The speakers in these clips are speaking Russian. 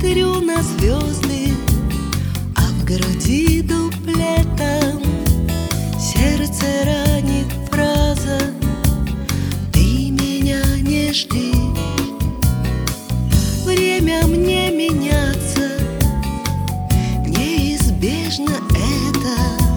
смотрю на звезды, а в груди дуплетом сердце ранит фраза: ты меня не жди. Время мне меняться, неизбежно это.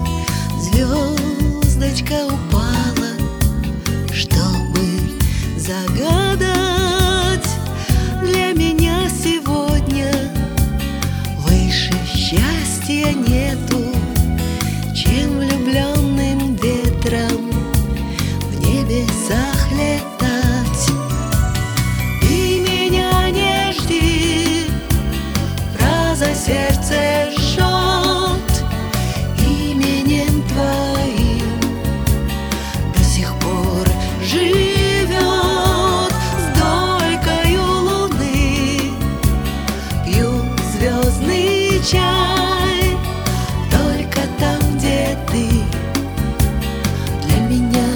Звездочка упала, чтобы загадать. Для меня сегодня выше счастья нету, чем влюбленным ветром в небесах летать. Ты меня не жди, фраза сердце жжет, именем твоим до сих пор живет. С долькою луны пью звездный чай, только там, где ты, для меня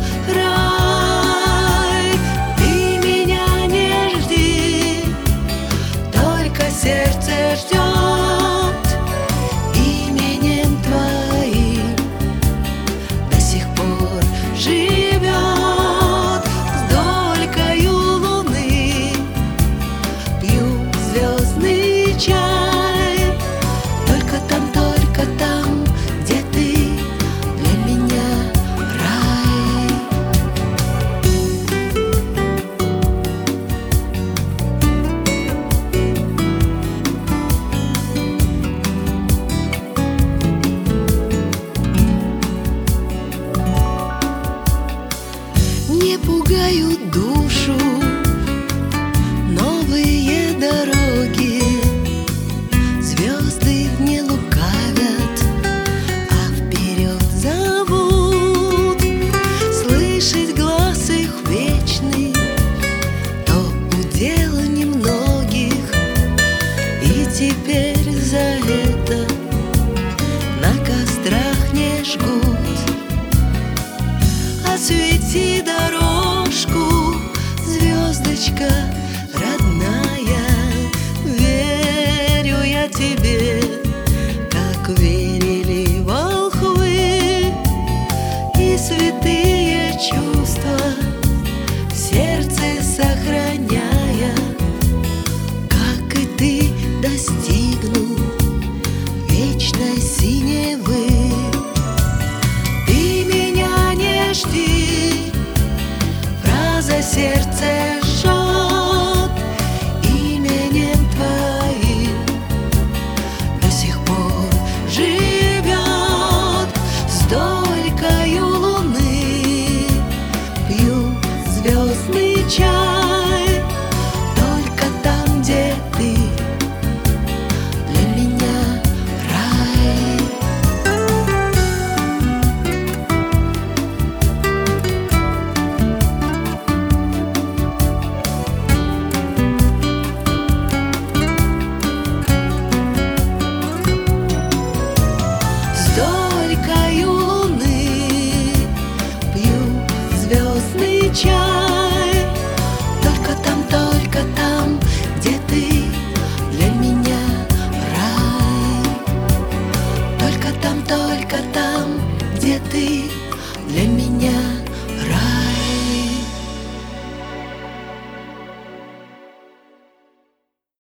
рай. Ты меня не жди, только сердце ждет, именем твоим до сих пор живет. С долькою луны пью звездный чай, только там, где ты, для меня рай. Не пугают душу новые дороги, звезды не лукавят, а вперед зовут. Слышать глаз их вечный то удел немногих, и теперь за это на кострах не жгут. Освети дорожку, звездочка родная, верю я тебе.